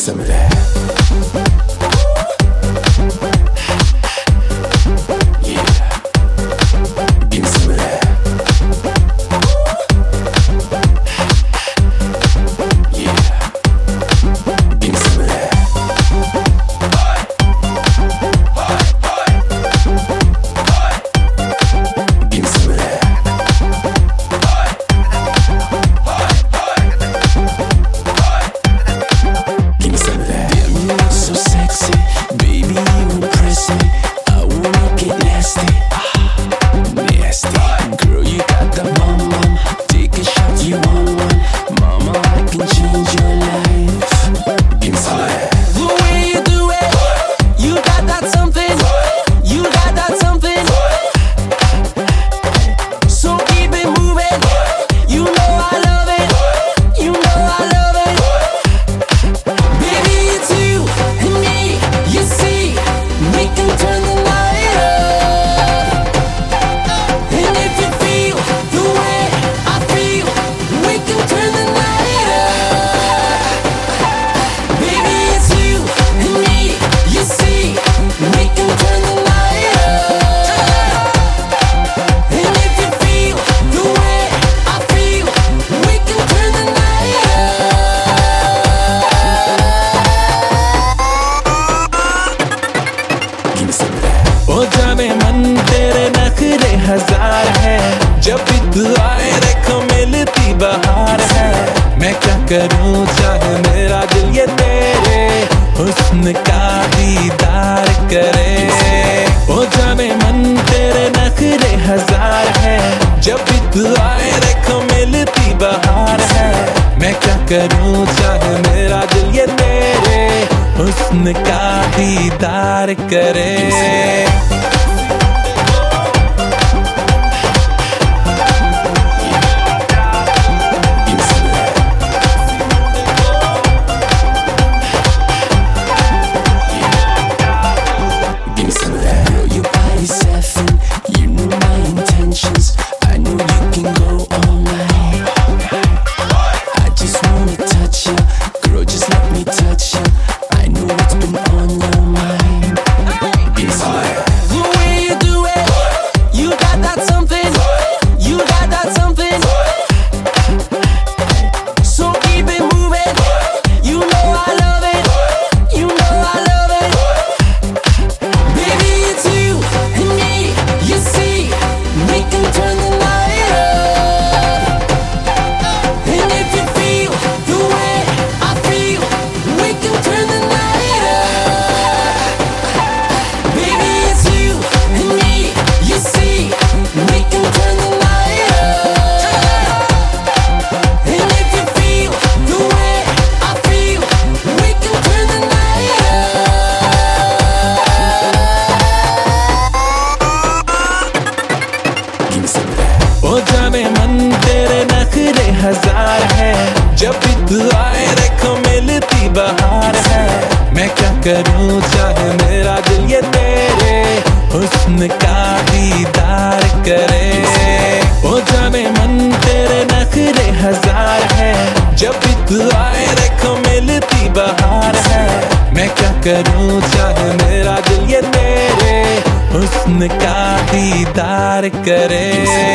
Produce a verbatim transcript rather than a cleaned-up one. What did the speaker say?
some of that. हो जाने मन तेरे नखरे हजार है, जब भी तू आए देखो मिलती बहार है। मैं क्या करूं चाहे मेरा दिल ये तेरे हुस्न का दीदार करे। हो जाने मन तेरे नखरे हजार है, जब भी तू आए देखो मिलती बहार है। मैं क्या करूं चाहे मेरा दिल ये तेरे हुस्न का दीदार करे। हो जाने मन तेरे नखरे हजार है, जब भी तू आए देखो मिलती बहार है। मैं क्या करूं चाहे मेरा दिल ये तेरे हुस्न का दीदार करे। हो जाने मन तेरे नखरे हजार है, जब भी तू आए देखो मिलती बहार है। मैं क्या करूं चाहे मेरा दिल ये तेरे हुस्न का दीदार करे।